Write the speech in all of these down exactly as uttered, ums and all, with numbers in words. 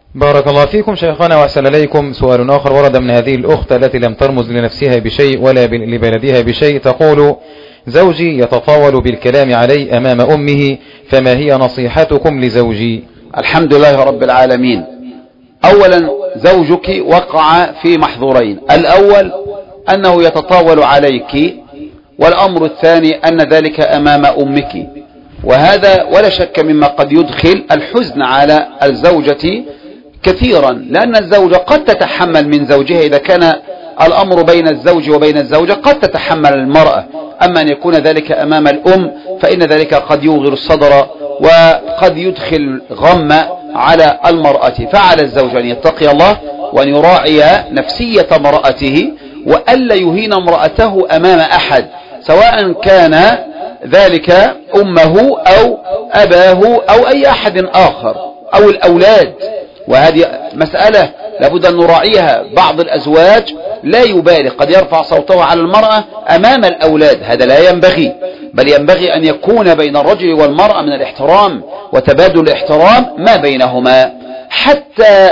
بارك الله فيكم شيخنا وأحسن إليكم. سؤال آخر ورد من هذه الأخت التي لم ترمز لنفسها بشيء ولا لبلدها بشيء، تقول: زوجي يتطاول بالكلام علي أمام أمه، فما هي نصيحتكم لزوجي؟ الحمد لله رب العالمين. أولا، زوجك وقع في محظورين: الأول أنه يتطاول عليك، والأمر الثاني أن ذلك أمام أمك، وهذا ولا شك مما قد يدخل الحزن على الزوجة كثيرا، لأن الزوجة قد تتحمل من زوجها إذا كان الأمر بين الزوج وبين الزوجة، قد تتحمل المرأة، أما أن يكون ذلك أمام الأم فإن ذلك قد يوغر الصدر وقد يدخل غم على المرأة. فعلى الزوج أن يتقي الله وأن يراعي نفسية امرأته، وألا يهين امرأته أمام أحد، سواء كان ذلك أمه أو أباه أو أي أحد آخر أو الأولاد. وهذه مسألة لابد أن نراعيها. بعض الأزواج لا يبالغ، قد يرفع صوته على المرأة أمام الأولاد، هذا لا ينبغي، بل ينبغي أن يكون بين الرجل والمرأة من الاحترام وتبادل الاحترام ما بينهما، حتى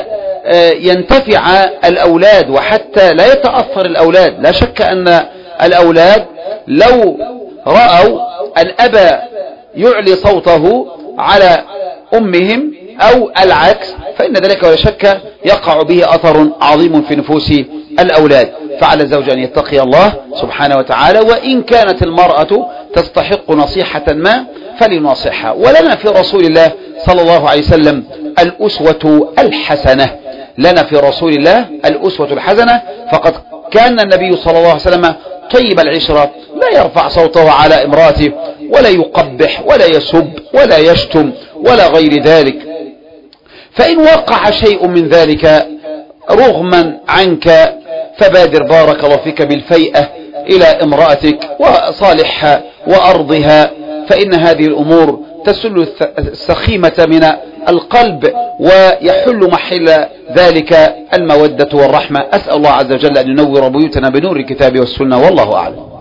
ينتفع الأولاد وحتى لا يتأثر الأولاد. لا شك أن الأولاد لو رأوا الأب يعلي صوته على أمهم أو العكس فإن ذلك ولا شك يقع به أثر عظيم في نفوس الأولاد. فعلى الزوج أن يتقي الله سبحانه وتعالى، وإن كانت المرأة تستحق نصيحة ما فلنصحها. ولنا في رسول الله صلى الله عليه وسلم الأسوة الحسنة، لنا في رسول الله الأسوة الحسنة، فقد كان النبي صلى الله عليه وسلم طيب العشرة، لا يرفع صوته على امرأته ولا يقبح ولا يسب ولا يشتم ولا غير ذلك. فإن وقع شيء من ذلك رغما عنك فبادر بارك الله فيك بالفيئة إلى امرأتك وصالحها وأرضها، فإن هذه الأمور تسل السخيمة من القلب ويحل محل ذلك المودة والرحمة. أسأل الله عز وجل أن ينور بيوتنا بنور الكتاب والسنة، والله أعلم.